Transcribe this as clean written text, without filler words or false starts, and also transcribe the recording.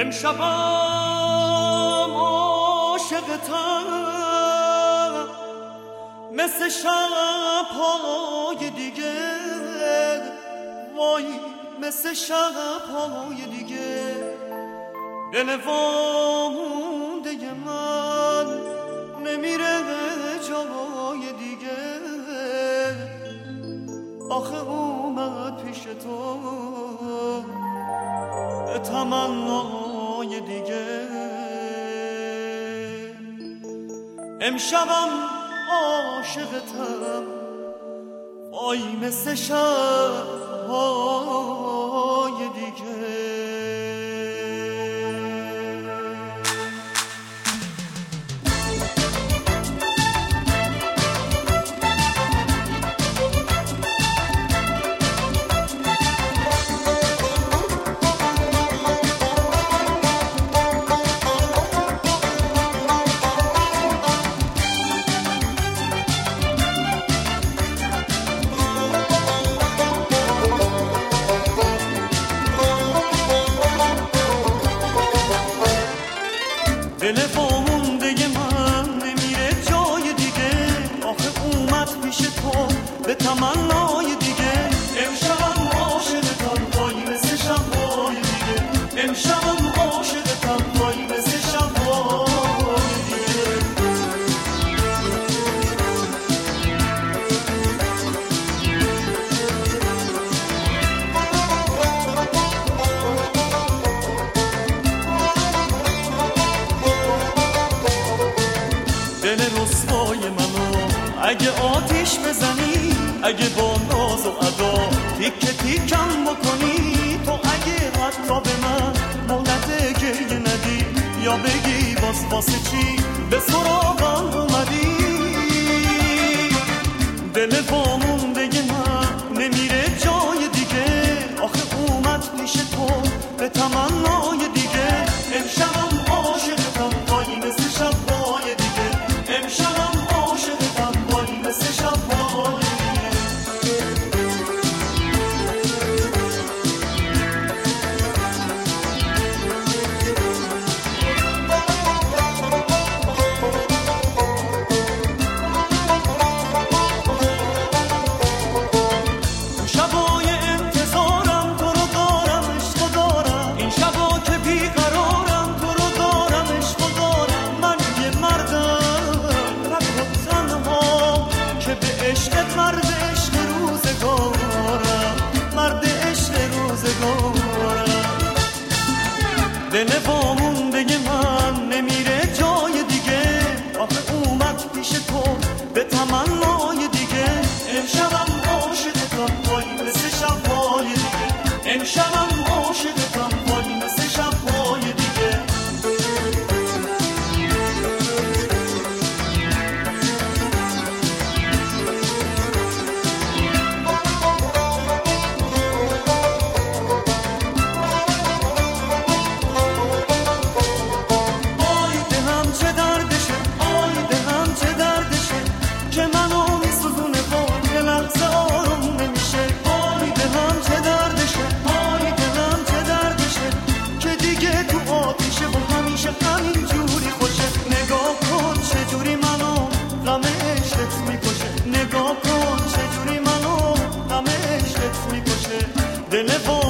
امشبم عاشقتم مثل شب‌های دیگه، وای مثل شب‌های دیگه. دل وامونده من نمیره جای دیگه، آخه اومد پیش تو تمنای دیگه. امشبم عاشقتم، وای مثل شب‌های دیگه. دل وامونده من نمیره جای دیگه، آخه اومد پیش تو به تمنای دیگه. امشبم عاشقتم، وای مثل شب‌های دیگه. امشبم عاشقتم، وای مثل شب‌های دیگه. دل رسوای منو اگه آتیش بزنی، اگه با ناز و ادا تیکه تیکم بکنی، تو اگه حتی به من مهلت گریه ندی، یا بگی باز واسه چی به سراغم اومدی. دل وامونده من نمیره جای دیگه، آخه اومد پیش تو به تمنای دیگه. امشبم عاشقتم، وای مثل شب‌های دیگه. امشبم عاشقتم، وای مثل شب‌های دیگه. تو شبای انتظارم تو رو دارم، عشق دارم. این شبا که بیقرارم تو رو دارم، عشق دارم. من یه مردم که به عشقت مرد عشق روزگارم، مرد عشق روزگارم. دل وامونده من نمیره جای دیگه، آخه اومد پیش تو به تمنای دیگه. امشبم عاشقتم، وای مثل شب‌های دیگه. امشبم عاشقتم، وای مثل شب‌های دیگه. نگاه کن چجوری منو غم عشقت میکشه. دل